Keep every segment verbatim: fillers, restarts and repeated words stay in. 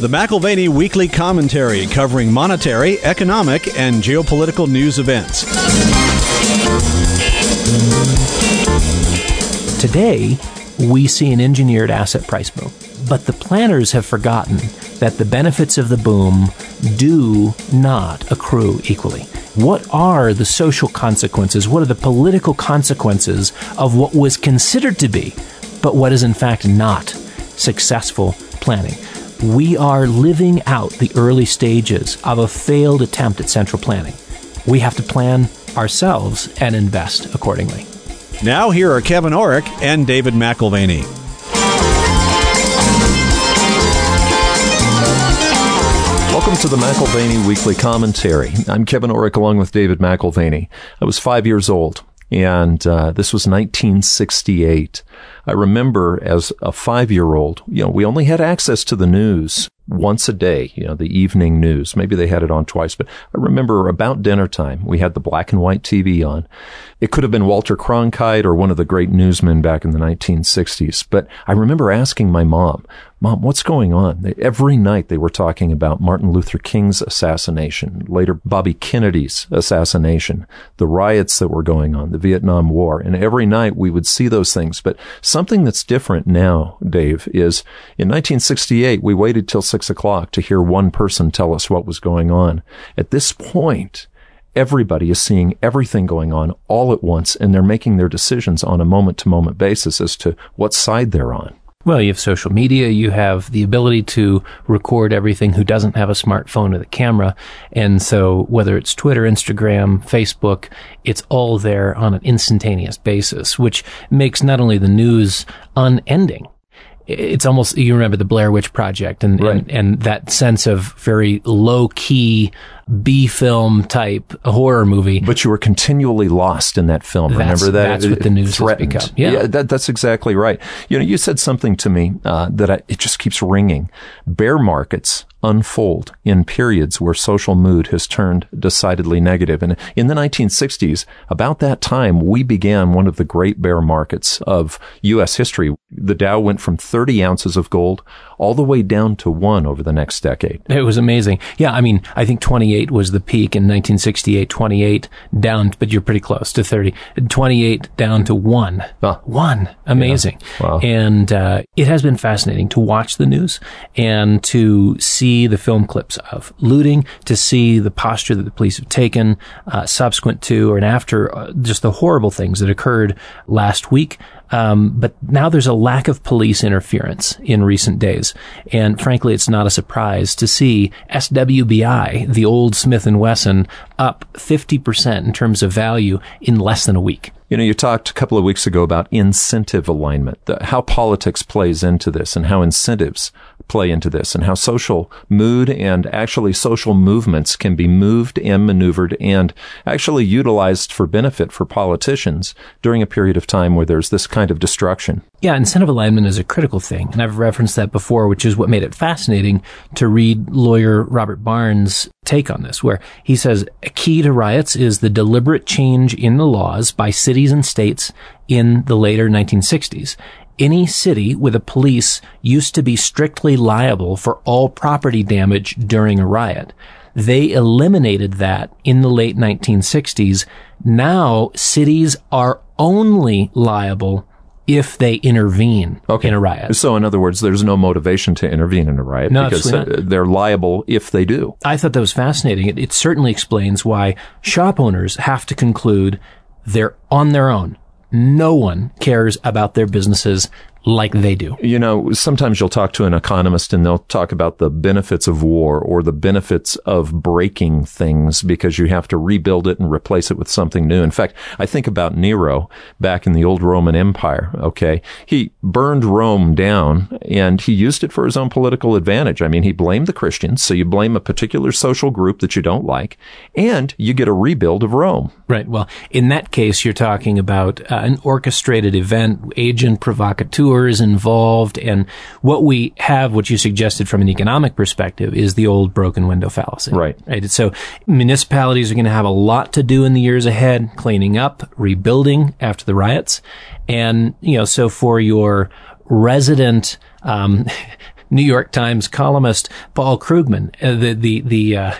The McAlvany Weekly Commentary, covering monetary, economic, and geopolitical news events. Today, we see an engineered asset price boom. But the planners have forgotten that the benefits of the boom do not accrue equally. What are the social consequences? What are the political consequences of what was considered to be, but what is in fact not, successful planning? We are living out the early stages of a failed attempt at central planning. We have to plan ourselves and invest accordingly. Now here are Kevin Orrick and David McAlvany. Welcome to the McAlvany Weekly Commentary. I'm Kevin Orrick along with David McAlvany. I was five years old, and uh, this was nineteen sixty-eight. I remember as a five-year-old, you know, we only had access to the news once a day, you know, the evening news. Maybe they had it on twice, but I remember about dinner time, we had the black and white T V on. It could have been Walter Cronkite or one of the great newsmen back in the nineteen sixties. But I remember asking my mom, Mom, what's going on? They, every night they were talking about Martin Luther King's assassination, later Bobby Kennedy's assassination, the riots that were going on, the Vietnam War. And every night we would see those things. But something that's different now, Dave, is in nineteen sixty-eight, we waited till six o'clock to hear one person tell us what was going on. At this point, everybody is seeing everything going on all at once, and they're making their decisions on a moment-to-moment basis as to what side they're on. Well, you have social media, you have the ability to record everything. Who doesn't have a smartphone with a camera? And so whether it's Twitter, Instagram, Facebook, it's all there on an instantaneous basis, which makes not only the news unending, it's almost, you remember the Blair Witch Project and, right. and, and that sense of very low-key B-film type horror movie. But you were continually lost in that film. That's, Remember that? That's it, what the news threatened. has become. Yeah, yeah that, that's exactly right. You know, you said something to me uh, that I, it just keeps ringing. Bear markets unfold in periods where social mood has turned decidedly negative. And in the nineteen sixties, about that time, we began one of the great bear markets of U S history. The Dow went from thirty ounces of gold all the way down to one over the next decade. It was amazing. Yeah, I mean, I think twenty-eight was the peak in nineteen sixty-eight, twenty-eight down, but you're pretty close to thirty. twenty-eight down to one. Oh. One. Amazing. Yeah. Wow. And uh, it has been fascinating to watch the news and to see the film clips of looting, to see the posture that the police have taken uh, subsequent to or and after uh, just the horrible things that occurred last week. Um, but now there's a lack of police interference in recent days. And frankly, it's not a surprise to see S W B I, the old Smith and Wesson, up fifty percent in terms of value in less than a week. You know, you talked a couple of weeks ago about incentive alignment, the, how politics plays into this and how incentives play into this and how social mood and actually social movements can be moved and maneuvered and actually utilized for benefit for politicians during a period of time where there's this kind of destruction. Yeah, incentive alignment is a critical thing. And I've referenced that before, which is what made it fascinating to read lawyer Robert Barnes' take on this, where he says a key to riots is the deliberate change in the laws by cities and states in the later nineteen sixties. Any city with a police used to be strictly liable for all property damage during a riot. They eliminated that in the late nineteen sixties. Now cities are only liable if they intervene okay. in a riot. So in other words, there's no motivation to intervene in a riot no, because uh, they're liable if they do. I thought that was fascinating. It, it certainly explains why shop owners have to conclude they're on their own. No one cares about their businesses like they do. You know, sometimes you'll talk to an economist and they'll talk about the benefits of war or the benefits of breaking things because you have to rebuild it and replace it with something new. In fact, I think about Nero back in the old Roman Empire, okay? He burned Rome down and he used it for his own political advantage. I mean, he blamed the Christians, so you blame a particular social group that you don't like, and you get a rebuild of Rome. Right. Well, in that case, you're talking about uh, an orchestrated event, agent provocateur is involved, and what we have, what you suggested from an economic perspective, is the old broken window fallacy. Right. Right. So municipalities are going to have a lot to do in the years ahead, cleaning up, rebuilding after the riots. And, you know, so for your resident, um, New York Times columnist Paul Krugman, uh, the the the uh,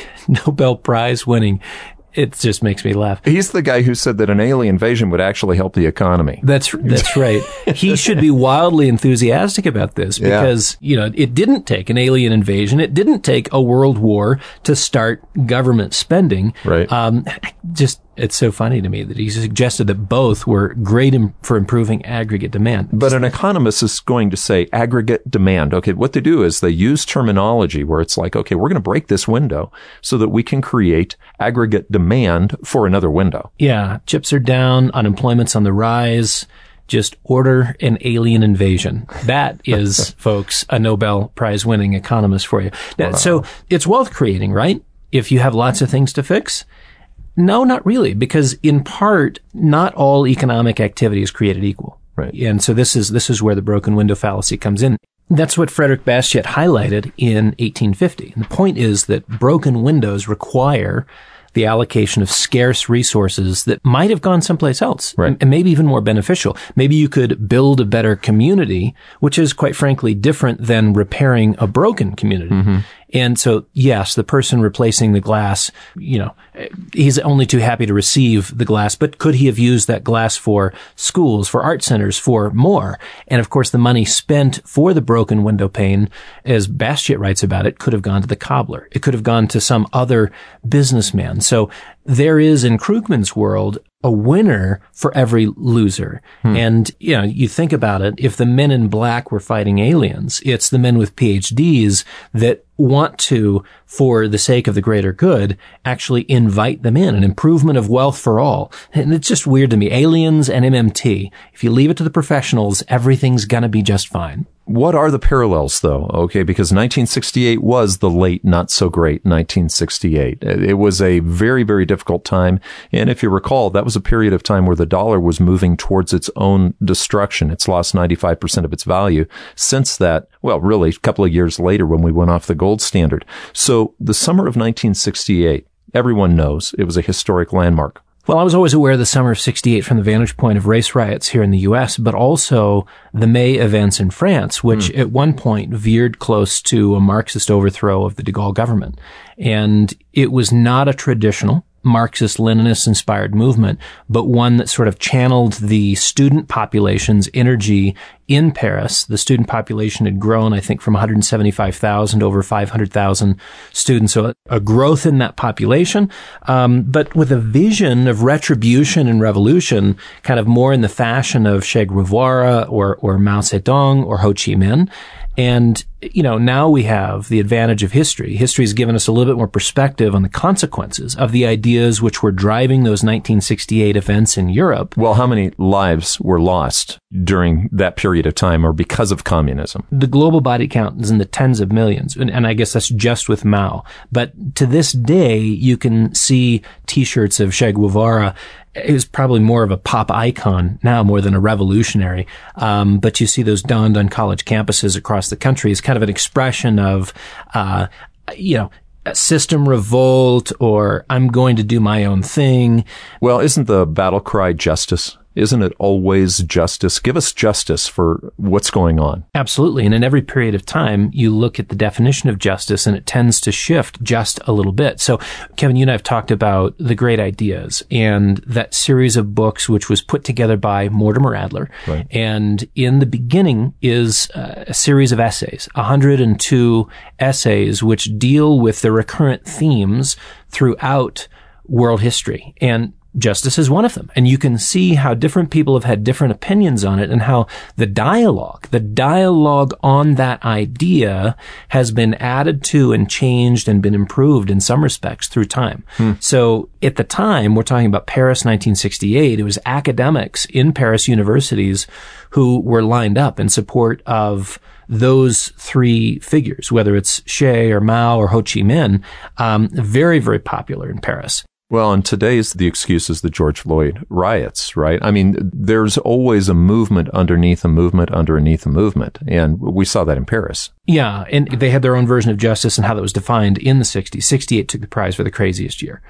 Nobel Prize winning. It just makes me laugh. He's the guy who said that an alien invasion would actually help the economy. That's that's right. He should be wildly enthusiastic about this because, yeah. you know, it didn't take an alien invasion. It didn't take a world war to start government spending. Right. Um, just, it's so funny to me that he suggested that both were great im- for improving aggregate demand. But an economist is going to say aggregate demand. Okay, what they do is they use terminology where it's like, okay, we're going to break this window so that we can create aggregate demand for another window. Yeah, chips are down, unemployment's on the rise. Just order an alien invasion. That is, folks, a Nobel Prize winning economist for you. Wow. So it's wealth creating, right? If you have lots of things to fix. No, not really, because in part, not all economic activity is created equal. Right. And so this is, this is where the broken window fallacy comes in. That's what Frederick Bastiat highlighted in eighteen fifty. And the point is that broken windows require the allocation of scarce resources that might have gone someplace else, right. and maybe even more beneficial. Maybe you could build a better community, which is quite frankly different than repairing a broken community. Mm-hmm. And so, yes, the person replacing the glass, you know, he's only too happy to receive the glass, but could he have used that glass for schools, for art centers, for more? And of course, the money spent for the broken window pane, as Bastiat writes about it, could have gone to the cobbler. It could have gone to some other businessman. So there is, in Krugman's world, a winner for every loser. Hmm. And, you know, you think about it, if the men in black were fighting aliens, it's the men with P H Ds that want to, for the sake of the greater good, actually invite them in, an improvement of wealth for all. And it's just weird to me. Aliens and M M T, if you leave it to the professionals, everything's gonna be just fine. What are the parallels, though? Okay, because nineteen sixty-eight was the late, not so great nineteen sixty-eight. It was a very, very difficult time. And if you recall, that was a period of time where the dollar was moving towards its own destruction. It's lost ninety-five percent of its value since that, well, really, a couple of years later when we went off the gold standard. So the summer of nineteen sixty-eight, everyone knows it was a historic landmark. Well, I was always aware of the summer of sixty-eight from the vantage point of race riots here in the U S, but also the May events in France, which mm. at one point veered close to a Marxist overthrow of the de Gaulle government. And it was not a traditional Marxist-Leninist inspired movement, but one that sort of channeled the student population's energy in Paris. The student population had grown, I think, from one hundred seventy-five thousand to over five hundred thousand students. So a growth in that population, um, but with a vision of retribution and revolution, kind of more in the fashion of Che Guevara or, or Mao Zedong or Ho Chi Minh. And, you know, now we have the advantage of history. History has given us a little bit more perspective on the consequences of the ideas which were driving those nineteen sixty-eight events in Europe. Well, how many lives were lost during that period of time or because of communism? The global body count is in the tens of millions. And, and I guess that's just with Mao. But to this day, you can see T-shirts of Che Guevara. It was probably more of a pop icon now more than a revolutionary. Um, but you see those donned on college campuses across the country as kind of an expression of, uh, you know, a system revolt or I'm going to do my own thing. Well, isn't the battle cry justice? Isn't it always justice? Give us justice for what's going on. Absolutely. And in every period of time, you look at the definition of justice and it tends to shift just a little bit. So, Kevin, you and I have talked about the great ideas and that series of books, which was put together by Mortimer Adler. Right. And in the beginning is a series of essays, one hundred two essays, which deal with the recurrent themes throughout world history. And justice is one of them. And you can see how different people have had different opinions on it and how the dialogue, the dialogue on that idea has been added to and changed and been improved in some respects through time. Hmm. So at the time, we're talking about Paris nineteen sixty-eight, it was academics in Paris universities who were lined up in support of those three figures, whether it's Che or Mao or Ho Chi Minh, um, very, very popular in Paris. Well, and today's the excuse is the George Floyd riots, right? I mean, there's always a movement underneath a movement underneath a movement. And we saw that in Paris. Yeah. And they had their own version of justice and how that was defined in the sixties. sixty-eight took the prize for the craziest year.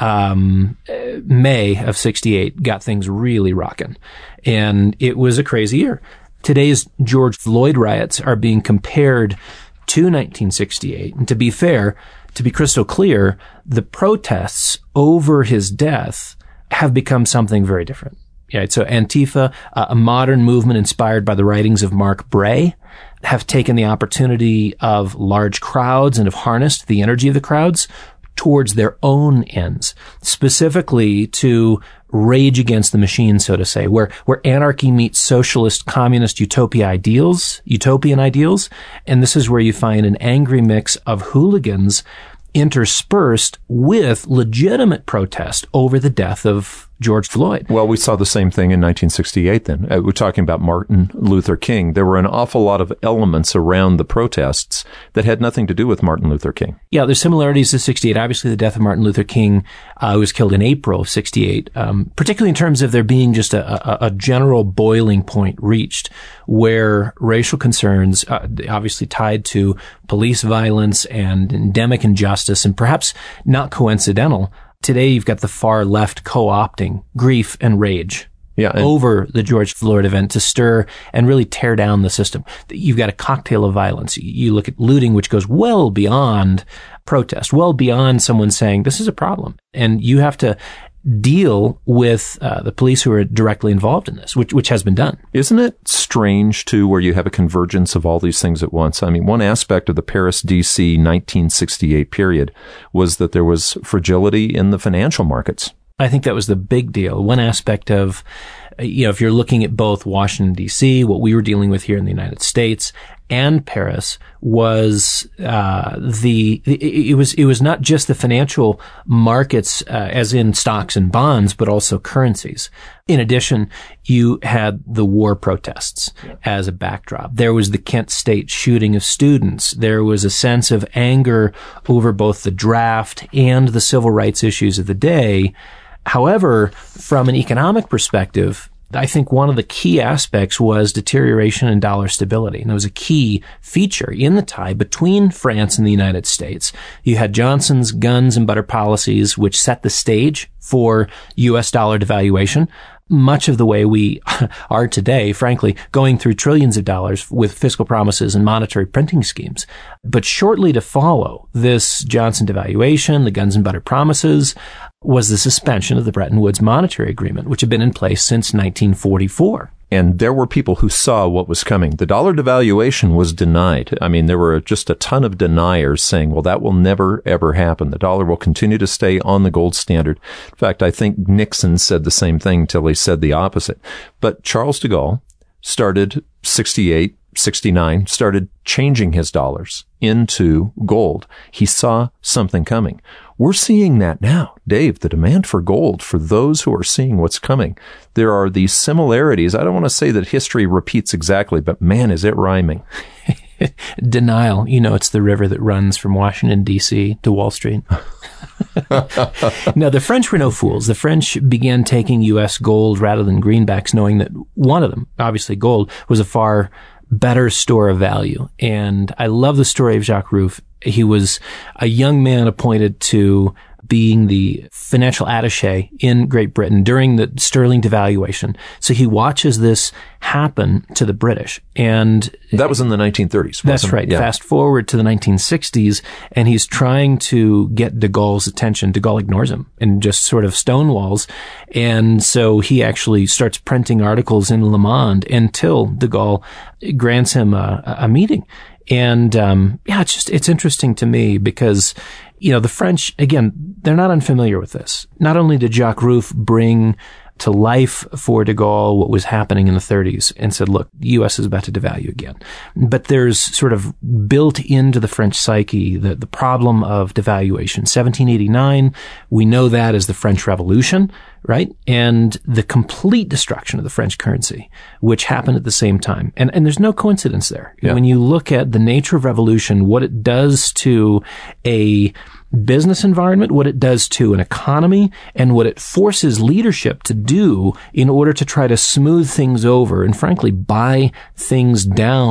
Um, May of sixty-eight got things really rocking. And it was a crazy year. today's George Floyd riots are being compared to nineteen sixty-eight. And to be fair, to be crystal clear, the protests over his death have become something very different. Yeah, so Antifa, uh, a modern movement inspired by the writings of Mark Bray, have taken the opportunity of large crowds and have harnessed the energy of the crowds towards their own ends, specifically to rage against the machine, so to say, where, where anarchy meets socialist, communist utopia ideals, utopian ideals. And this is where you find an angry mix of hooligans interspersed with legitimate protest over the death of George Floyd. Well, we saw the same thing in nineteen sixty-eight then. Uh, we're talking about Martin Luther King. There were an awful lot of elements around the protests that had nothing to do with Martin Luther King. Yeah, there's similarities to sixty-eight. Obviously, the death of Martin Luther King, uh, who was killed in April of sixty-eight, um, particularly in terms of there being just a, a, a general boiling point reached where racial concerns, uh, obviously tied to police violence and endemic injustice, and perhaps not coincidental, today you've got the far left co-opting grief and rage yeah, and over the George Floyd event to stir and really tear down the system. You've got a cocktail of violence. You look at looting, which goes well beyond protest, well beyond someone saying this is a problem. And you have to deal with uh, the police who are directly involved in this, which which has been done. Isn't it strange, too, where you have a convergence of all these things at once? I mean, one aspect of the Paris, D C nineteen sixty-eight period was that there was fragility in the financial markets. I think that was the big deal. One aspect of, you know, if you're looking at both Washington, D C, what we were dealing with here in the United States, and Paris, was uh the it, it was it was not just the financial markets, uh, as in stocks and bonds, but also currencies. In addition, you had the war protests yeah. as a backdrop. There was the Kent State shooting of students. There was a sense of anger over both the draft and the civil rights issues of the day. However, from an economic perspective, I think one of the key aspects was deterioration in dollar stability. And it was a key feature in the tie between France and the United States. You had Johnson's guns and butter policies, which set the stage for U S dollar devaluation, much of the way we are today, frankly, going through trillions of dollars with fiscal promises and monetary printing schemes. But shortly to follow this Johnson devaluation, the guns and butter promises, was the suspension of the Bretton Woods Monetary Agreement, which had been in place since nineteen forty-four. And there were people who saw what was coming. The dollar devaluation was denied. I mean, there were just a ton of deniers saying, well, that will never, ever happen. The dollar will continue to stay on the gold standard. In fact, I think Nixon said the same thing till he said the opposite. But Charles de Gaulle started sixty-eight, sixty-nine, started changing his dollars into gold. He saw something coming. We're seeing that now. Dave, the demand for gold, for those who are seeing what's coming, there are these similarities. I don't want to say that history repeats exactly, but man, is it rhyming. Denial. You know, it's the river that runs from Washington, D C to Wall Street. Now, the French were no fools. The French began taking U S gold rather than greenbacks, knowing that one of them, obviously gold, was a far better store of value. And I love the story of Jacques Rueff. He was a young man appointed to being the financial attaché in Great Britain during the sterling devaluation. So he watches this happen to the British. And that was in the nineteen thirties. That's right. Yeah. Fast forward to the nineteen sixties, and he's trying to get de Gaulle's attention. De Gaulle ignores him and just sort of stonewalls. And so he actually starts printing articles in Le Monde until de Gaulle grants him a, a meeting. And, um, yeah, it's just, it's interesting to me because, you know, the French, again, they're not unfamiliar with this. Not only did Jacques Rueff bring to life for de Gaulle what was happening in the thirties and said, look, the U S is about to devalue again. But there's sort of built into the French psyche the, the problem of devaluation. seventeen eighty-nine, we know that as the French Revolution, right? And the complete destruction of the French currency, which happened at the same time. And, and there's no coincidence there. Yeah. When you look at the nature of revolution, what it does to a business environment, what it does to an economy, and what it forces leadership to do in order to try to smooth things over and, frankly, buy things down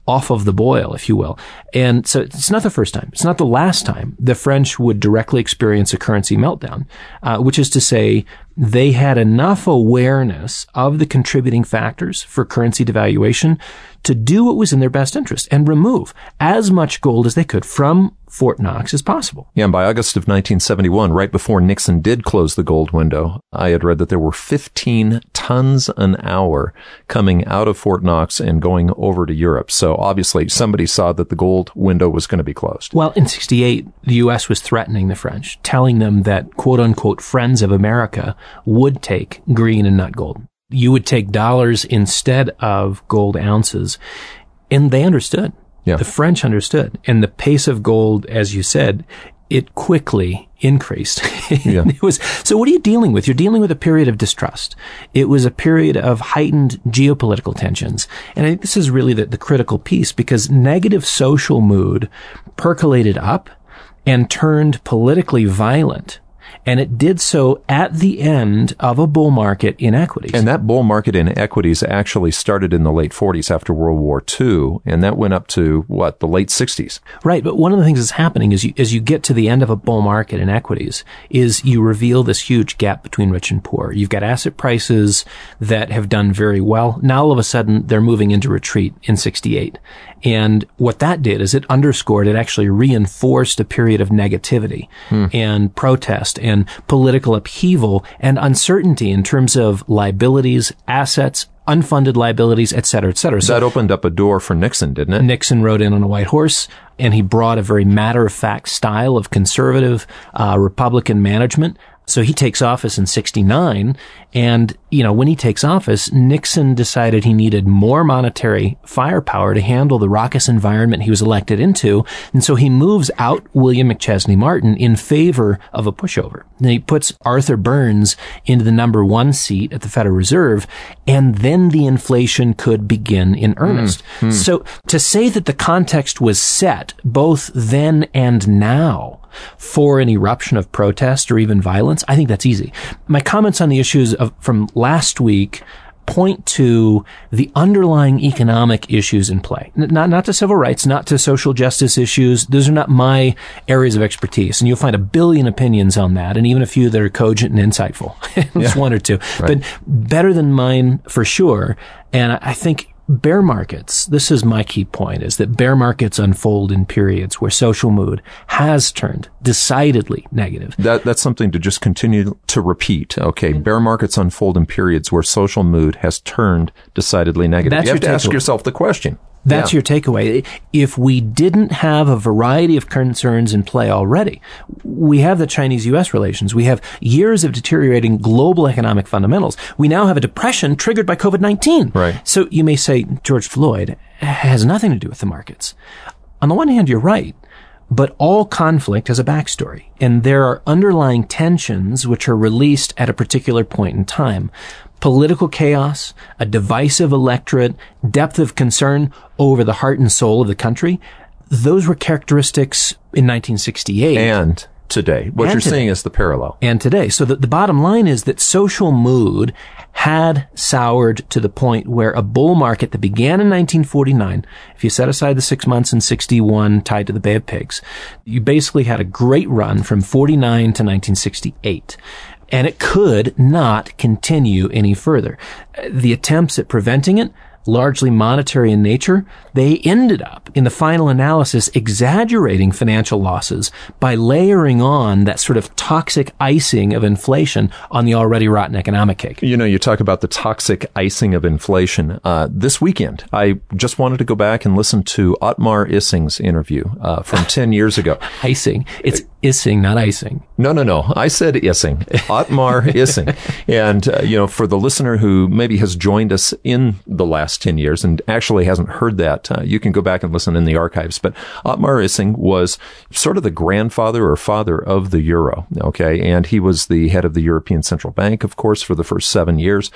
off of the boil, if you will. And so it's not the first time. It's not the last time the French would directly experience a currency meltdown, uh, which is to say they had enough awareness of the contributing factors for currency devaluation to do what was in their best interest and remove as much gold as they could from Fort Knox as possible. Yeah, and by August of nineteen seventy-one, right before Nixon did close the gold window, I had read that there were fifteen tons an hour coming out of Fort Knox and going over to Europe. So obviously somebody saw that the gold window was going to be closed. Well, in sixty-eight, the U S was threatening the French, telling them that quote-unquote friends of America would take green and not gold. You would take dollars instead of gold ounces. And they understood. Yeah. The French understood. And the pace of gold, as you said, it quickly increased. Yeah. It was, so what are you dealing with? You're dealing with a period of distrust. It was a period of heightened geopolitical tensions. And I think this is really the, the critical piece, because negative social mood percolated up and turned politically violent. And it did so at the end of a bull market in equities. And that bull market in equities actually started in the late forties after World War Two, and that went up to, what, the late sixties? Right, but one of the things that's happening is you, as you get to the end of a bull market in equities is you reveal this huge gap between rich and poor. You've got asset prices that have done very well. Now all of a sudden they're moving into retreat in sixty-eight. And what that did is it underscored, it actually reinforced a period of negativity hmm. and protest and political upheaval and uncertainty in terms of liabilities, assets, unfunded liabilities, et cetera, et cetera. So that opened up a door for Nixon, didn't it? Nixon rode in on a white horse, and he brought a very matter-of-fact style of conservative uh, Republican management. So he takes office in sixty-nine, and, you know, when he takes office, Nixon decided he needed more monetary firepower to handle the raucous environment he was elected into, and so he moves out William McChesney Martin in favor of a pushover. And he puts Arthur Burns into the number one seat at the Federal Reserve, and then the inflation could begin in earnest. Mm, mm. So to say that the context was set, both then and now, for an eruption of protest or even violence, I think that's easy. My comments on the issues of, from last week point to the underlying economic issues in play. Not, not to civil rights, not to social justice issues. Those are not my areas of expertise. And you'll find a billion opinions on that, and even a few that are cogent and insightful. Just yeah. one or two. Right. But better than mine for sure. And I think bear markets, this is my key point, is that bear markets unfold in periods where social mood has turned decidedly negative. That, that's something to just continue to repeat. Okay. Bear markets unfold in periods where social mood has turned decidedly negative. That's you have your to ask takeaway. yourself the question. That's yeah. your takeaway. If we didn't have a variety of concerns in play already, we have the Chinese-U S relations. We have years of deteriorating global economic fundamentals. We now have a depression triggered by COVID nineteen. Right. So you may say George Floyd has nothing to do with the markets. On the one hand, you're right. But all conflict has a backstory, and there are underlying tensions which are released at a particular point in time. Political chaos, a divisive electorate, depth of concern over the heart and soul of the country, those were characteristics in nineteen sixty-eight. And today. What and you're today. saying is the parallel. And today. So the, the bottom line is that social mood had soured to the point where a bull market that began in nineteen forty-nine, if you set aside the six months in sixty-one tied to the Bay of Pigs, you basically had a great run from forty-nine to nineteen sixty-eight. And it could not continue any further. The attempts at preventing it, largely monetary in nature, they ended up, in the final analysis, exaggerating financial losses by layering on that sort of toxic icing of inflation on the already rotten economic cake. You know, you talk about the toxic icing of inflation. Uh, this weekend, I just wanted to go back and listen to Otmar Issing's interview uh, from ten years ago. Icing. It's Issing, not icing. No, no, no. I said Issing. Otmar Issing. And, uh, you know, for the listener who maybe has joined us in the last ten years and actually hasn't heard that, uh, you can go back and listen in the archives. But Otmar Issing was sort of the grandfather or father of the euro, okay? And he was the head of the European Central Bank, of course, for the first seven years.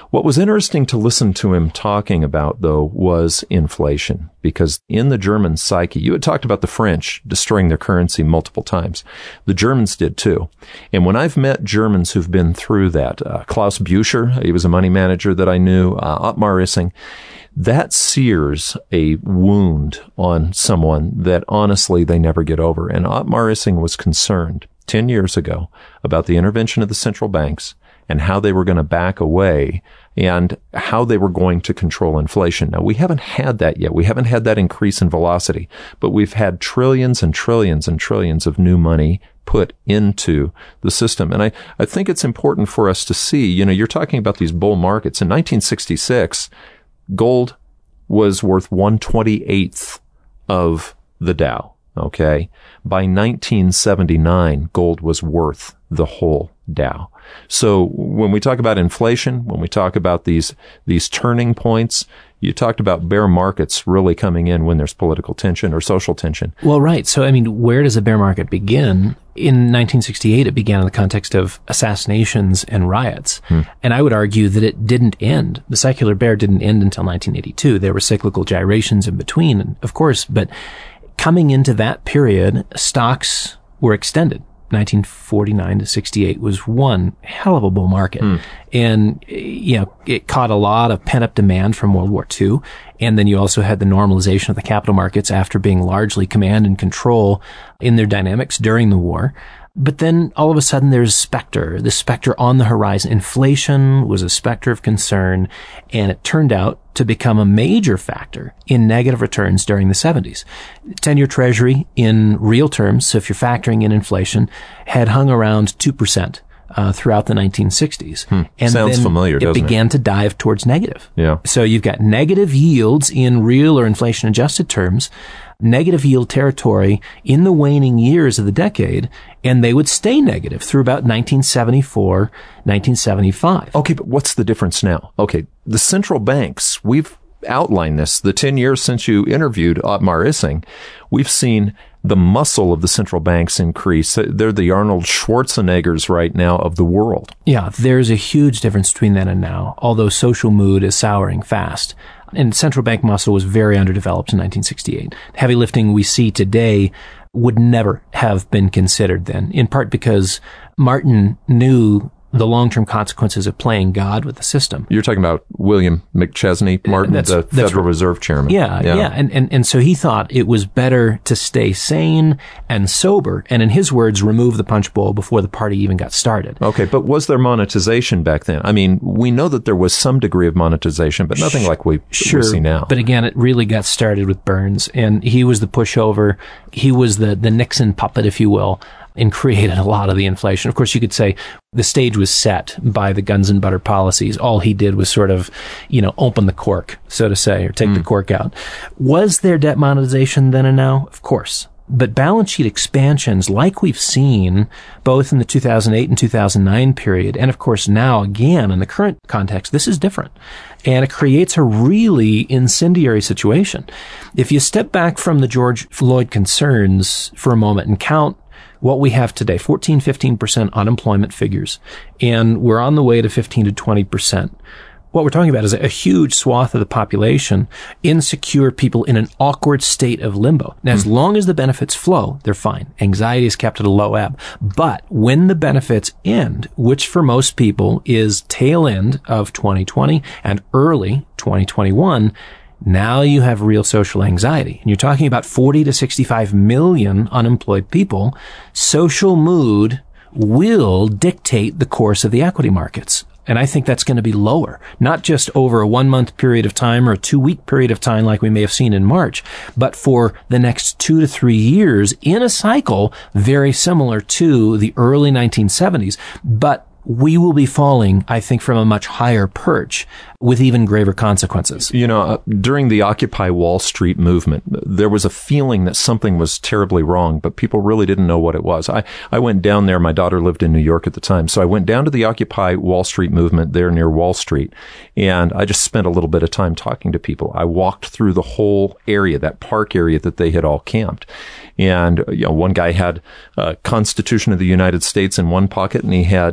What was interesting to listen to him talking about, though, was inflation, because in the German psyche, you had talked about the French destroying their currency multiple times. The Germans did too. And when I've met Germans who've been through that, uh, Klaus Bücher, he was a money manager that I knew, uh, Ottmar Issing, that sears a wound on someone that honestly they never get over. And Ottmar Issing was concerned ten years ago about the intervention of the central banks and how they were going to back away and how they were going to control inflation. Now, we haven't had that yet. We haven't had that increase in velocity, but we've had trillions and trillions and trillions of new money put into the system. And I, I think it's important for us to see, you know, you're talking about these bull markets. In nineteen sixty-six, gold was worth one twenty-eighth of the Dow. Okay. By nineteen seventy-nine, gold was worth the whole Dow. So when we talk about inflation, when we talk about these, these turning points, you talked about bear markets really coming in when there's political tension or social tension. Well, right. So, I mean, where does a bear market begin? In nineteen sixty-eight, it began in the context of assassinations and riots. Hmm. And I would argue that it didn't end. The secular bear didn't end until nineteen eighty-two. There were cyclical gyrations in between, of course, but coming into that period, stocks were extended. nineteen forty-nine to sixty-eight was one hell of a bull market. Mm. And, you know, it caught a lot of pent-up demand from World War Two. And then you also had the normalization of the capital markets after being largely command and control in their dynamics during the war. But then all of a sudden there's specter, the specter on the horizon. Inflation was a specter of concern, and it turned out to become a major factor in negative returns during the seventies. ten-year Treasury in real terms, so if you're factoring in inflation, had hung around two percent uh, throughout the nineteen sixties. Hmm. And Sounds then familiar, it doesn't it? began to dive towards negative. Yeah. So you've got negative yields in real or inflation-adjusted terms, negative yield territory in the waning years of the decade, and they would stay negative through about nineteen seventy-four, nineteen seventy-five. Okay, but what's the difference now? Okay, the central banks, we've outlined this, the ten years since you interviewed Ottmar Issing, we've seen the muscle of the central banks increase. They're the Arnold Schwarzeneggers right now of the world. Yeah, there's a huge difference between then and now, although social mood is souring fast. And central bank muscle was very underdeveloped in nineteen sixty-eight. Heavy lifting we see today would never have been considered then, in part because Martin knew the long-term consequences of playing God with the system. You're talking about William McChesney Martin, that's, the that's Federal right. Reserve Chairman. Yeah, yeah. yeah. And, and, and so he thought it was better to stay sane and sober, and in his words, remove the punch bowl before the party even got started. Okay, but was there monetization back then? I mean, we know that there was some degree of monetization, but nothing like we, sure, we see now. But again, it really got started with Burns, and he was the pushover. He was the, the Nixon puppet, if you will, and created a lot of the inflation. Of course, you could say the stage was set by the guns and butter policies. All he did was sort of, you know, open the cork, so to say, or take mm. the cork out. Was there debt monetization then and now? Of course. But balance sheet expansions, like we've seen both in the two thousand eight and two thousand nine period, and of course now again in the current context, this is different. And it creates a really incendiary situation. If you step back from the George Floyd concerns for a moment and count what we have today, fourteen, fifteen percent unemployment figures, and we're on the way to fifteen to twenty percent. What we're talking about is a huge swath of the population, insecure people in an awkward state of limbo. Now, as mm. long as the benefits flow, they're fine. Anxiety is kept at a low ebb. But when the benefits end, which for most people is tail end of twenty twenty and early twenty twenty-one, now you have real social anxiety. And you're talking about forty to sixty-five million unemployed people. Social mood will dictate the course of the equity markets. And I think that's going to be lower, not just over a one-month period of time or a two-week period of time like we may have seen in March, but for the next two to three years in a cycle very similar to the early nineteen seventies. But we will be falling, I think, from a much higher perch with even graver consequences. You know, uh, during the Occupy Wall Street movement, there was a feeling that something was terribly wrong, but people really didn't know what it was. I, I went down there. My daughter lived in New York at the time. So I went down to the Occupy Wall Street movement there near Wall Street, and I just spent a little bit of time talking to people. I walked through the whole area, that park area that they had all camped. And, you know, one guy had uh, Constitution of the United States in one pocket, and he had uh,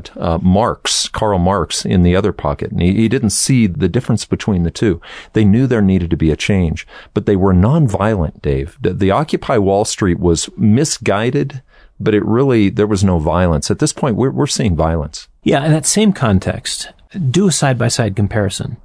Marx, Karl Marx, in the other pocket. And he, he didn't see the difference between the two. They knew there needed to be a change, but they were nonviolent, Dave. The, the Occupy Wall Street was misguided, but it really, there was no violence. At this point, we're, we're seeing violence. Yeah, in that same context, do a side-by-side comparison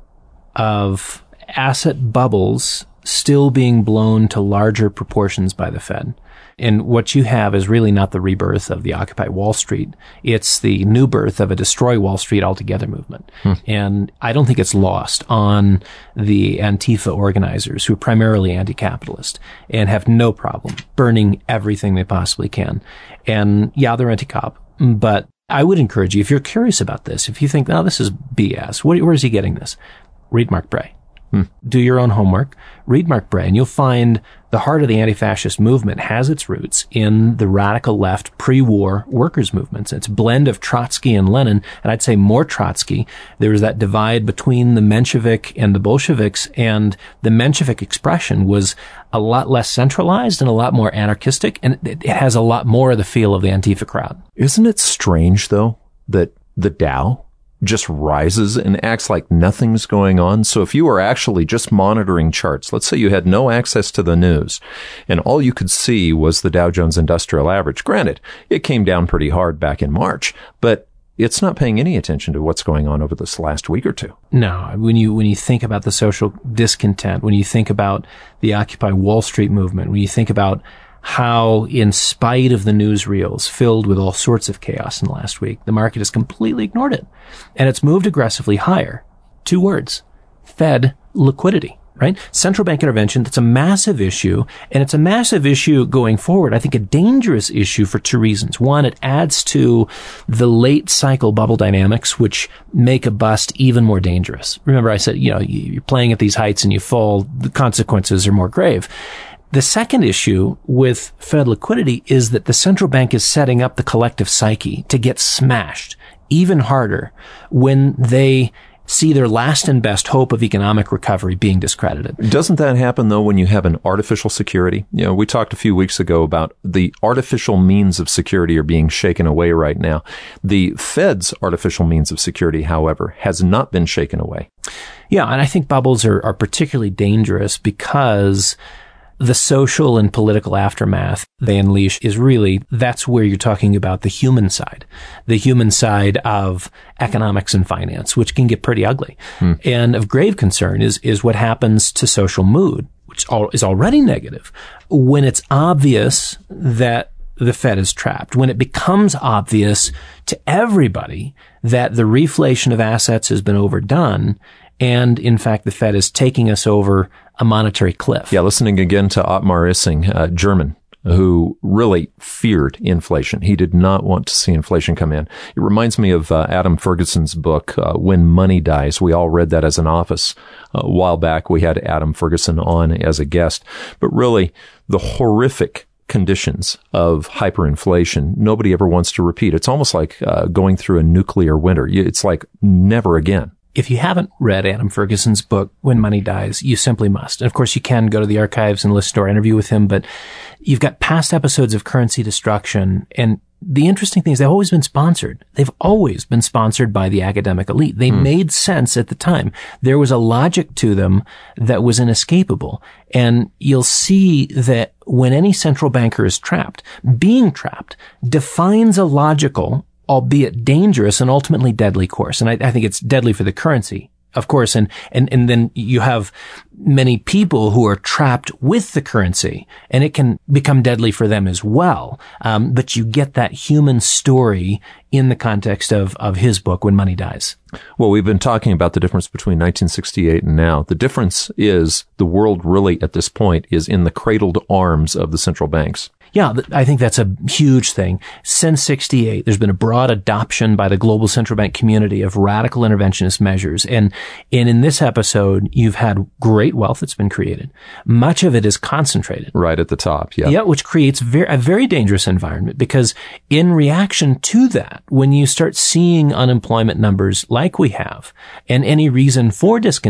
of asset bubbles still being blown to larger proportions by the Fed. And what you have is really not the rebirth of the Occupy Wall Street. It's the new birth of a Destroy Wall Street Altogether movement. Hmm. And I don't think it's lost on the Antifa organizers, who are primarily anti-capitalist and have no problem burning everything they possibly can. And yeah, they're anti-cop, but I would encourage you, if you're curious about this, if you think, oh, this is B S, where, where is he getting this? Read Mark Bray. Hmm. Do your own homework. Read Mark Bray, and you'll find the heart of the anti-fascist movement has its roots in the radical left pre-war workers' movements. It's a blend of Trotsky and Lenin, and I'd say more Trotsky. There was that divide between the Menshevik and the Bolsheviks, and the Menshevik expression was a lot less centralized and a lot more anarchistic, and it, it has a lot more of the feel of the Antifa crowd. Isn't it strange, though, that the Dow just rises and acts like nothing's going on? So if you were actually just monitoring charts, let's say you had no access to the news, and all you could see was the Dow Jones Industrial Average. Granted, it came down pretty hard back in March, but it's not paying any attention to what's going on over this last week or two. No, when you when you think about the social discontent, when you think about the Occupy Wall Street movement, when you think about how, in spite of the newsreels filled with all sorts of chaos in the last week, the market has completely ignored it. And it's moved aggressively higher. Two words: Fed liquidity, right? Central bank intervention. That's a massive issue. And it's a massive issue going forward. I think a dangerous issue for two reasons. One, it adds to the late cycle bubble dynamics, which make a bust even more dangerous. Remember, I said, you know, you're playing at these heights and you fall, the consequences are more grave. The second issue with Fed liquidity is that the central bank is setting up the collective psyche to get smashed even harder when they see their last and best hope of economic recovery being discredited. Doesn't that happen, though, when you have an artificial security? You know, we talked a few weeks ago about the artificial means of security are being shaken away right now. The Fed's artificial means of security, however, has not been shaken away. Yeah, and I think bubbles are, are particularly dangerous because the social and political aftermath they unleash is really, that's where you're talking about the human side, the human side of economics and finance, which can get pretty ugly. Hmm. And of grave concern is, is what happens to social mood, which is already negative, when it's obvious that the Fed is trapped, when it becomes obvious to everybody that the reflation of assets has been overdone. And in fact, the Fed is taking us over a monetary cliff. Yeah, listening again to Ottmar Issing, uh, German, who really feared inflation. He did not want to see inflation come in. It reminds me of uh, Adam Ferguson's book, uh, When Money Dies. We all read that as an office. Uh, a while back, we had Adam Ferguson on as a guest. But really, the horrific conditions of hyperinflation, nobody ever wants to repeat. It's almost like uh, going through a nuclear winter. It's like never again. If you haven't read Adam Ferguson's book, When Money Dies, you simply must. And of course, you can go to the archives and listen to our interview with him, but you've got past episodes of Currency Destruction. And the interesting thing is they've always been sponsored. They've always been sponsored by the academic elite. They mm. made sense at the time. There was a logic to them that was inescapable. And you'll see that when any central banker is trapped, being trapped defines a logical, albeit dangerous and ultimately deadly course. And I, I think it's deadly for the currency, of course. And, and, and then you have many people who are trapped with the currency, and it can become deadly for them as well. Um, but you get that human story in the context of, of his book, When Money Dies. Well, we've been talking about the difference between nineteen sixty-eight and now. The difference is the world really at this point is in the cradled arms of the central banks. Yeah, I think that's a huge thing. Since sixty-eight, there's been a broad adoption by the global central bank community of radical interventionist measures. And, and in this episode, you've had great wealth that's been created. Much of it is concentrated. Right at the top, yeah. Yeah, which creates very, a very dangerous environment, because in reaction to that, when you start seeing unemployment numbers like we have, and any reason for discontent,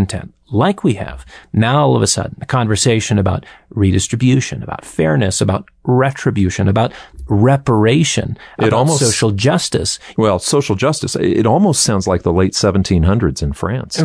like we have, now all of a sudden, the conversation about redistribution, about fairness, about retribution, about reparation, it about almost, social justice. Well, social justice, it almost sounds like the late seventeen hundreds in France.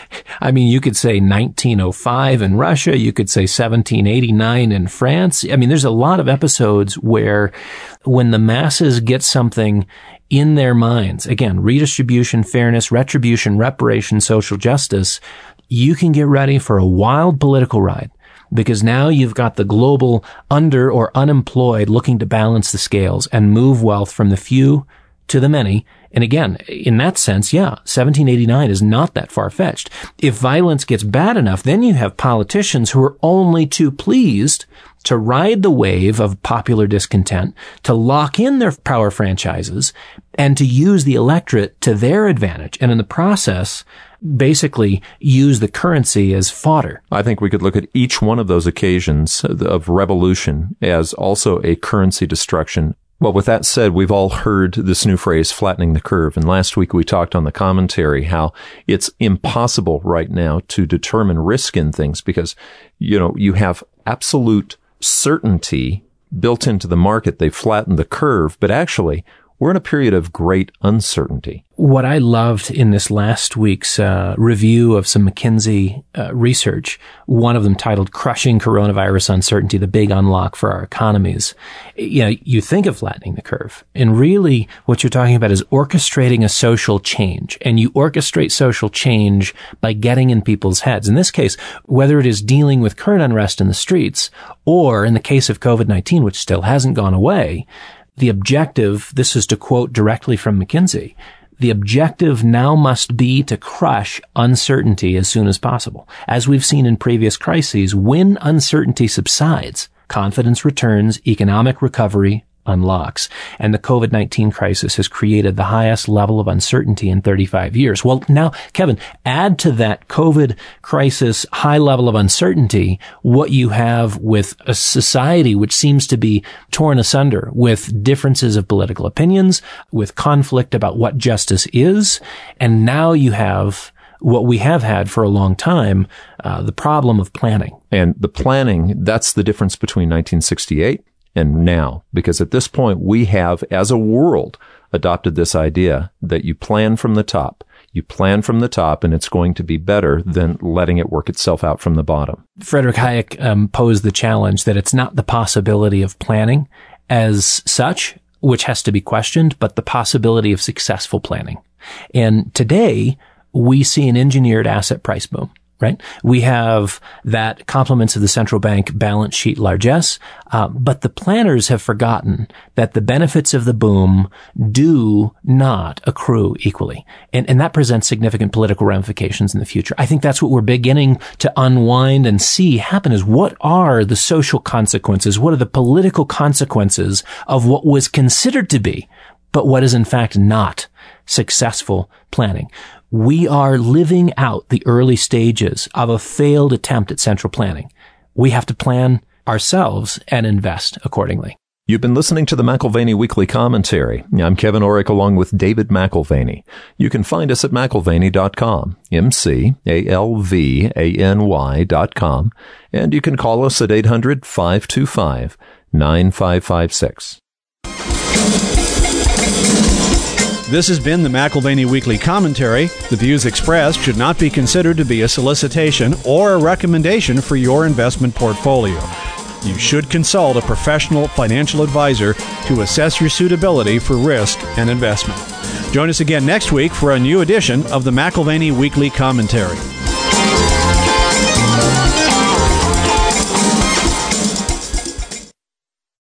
I mean, you could say nineteen oh five in Russia. You could say seventeen eighty-nine in France. I mean, there's a lot of episodes where when the masses get something in their minds, again, redistribution, fairness, retribution, reparation, social justice, you can get ready for a wild political ride. Because now you've got the global under or unemployed looking to balance the scales and move wealth from the few to the many. And again, in that sense, yeah, seventeen eighty-nine is not that far-fetched. If violence gets bad enough, then you have politicians who are only too pleased to ride the wave of popular discontent, to lock in their power franchises, and to use the electorate to their advantage. And in the process, basically use the currency as fodder. I think we could look at each one of those occasions of revolution as also a currency destruction. Well, with that said, we've all heard this new phrase, flattening the curve. And last week we talked on the commentary how it's impossible right now to determine risk in things because, you know, you have absolute certainty built into the market. They've flattened the curve, but actually we're in a period of great uncertainty. What I loved in this last week's uh, review of some McKinsey uh, research, one of them titled Crushing Coronavirus Uncertainty, the Big Unlock for Our Economies. You know, you think of flattening the curve, and really what you're talking about is orchestrating a social change. And you orchestrate social change by getting in people's heads. In this case, whether it is dealing with current unrest in the streets, or in the case of COVID nineteen, which still hasn't gone away, the objective, this is to quote directly from McKinsey, the objective now must be to crush uncertainty as soon as possible. As we've seen in previous crises, when uncertainty subsides, confidence returns, economic recovery unlocks. And the COVID nineteen crisis has created the highest level of uncertainty in thirty-five years. Well, now, Kevin, add to that COVID crisis high level of uncertainty what you have with a society which seems to be torn asunder with differences of political opinions, with conflict about what justice is. And now you have what we have had for a long time, uh, the problem of planning. And the planning, that's the difference between nineteen sixty-eight and now, because at this point we have, as a world, adopted this idea that you plan from the top. You plan from the top, and it's going to be better than letting it work itself out from the bottom. Frederick Hayek um, posed the challenge that it's not the possibility of planning as such, which has to be questioned, but the possibility of successful planning. And today, we see an engineered asset price boom. Right? We have that complements of the central bank balance sheet largesse, uh, but the planners have forgotten that the benefits of the boom do not accrue equally. And, and that presents significant political ramifications in the future. I think that's what we're beginning to unwind and see happen is what are the social consequences? What are the political consequences of what was considered to be, but what is in fact not successful planning? We are living out the early stages of a failed attempt at central planning. We have to plan ourselves and invest accordingly. You've been listening to the McAlvany Weekly Commentary. I'm Kevin Orrick along with David McAlvany. You can find us at McAlvany dot com, M C A L V A N Y dot com, and you can call us at eight hundred, five two five, nine five five six. This has been the McAlvany Weekly Commentary. The views expressed should not be considered to be a solicitation or a recommendation for your investment portfolio. You should consult a professional financial advisor to assess your suitability for risk and investment. Join us again next week for a new edition of the McAlvany Weekly Commentary.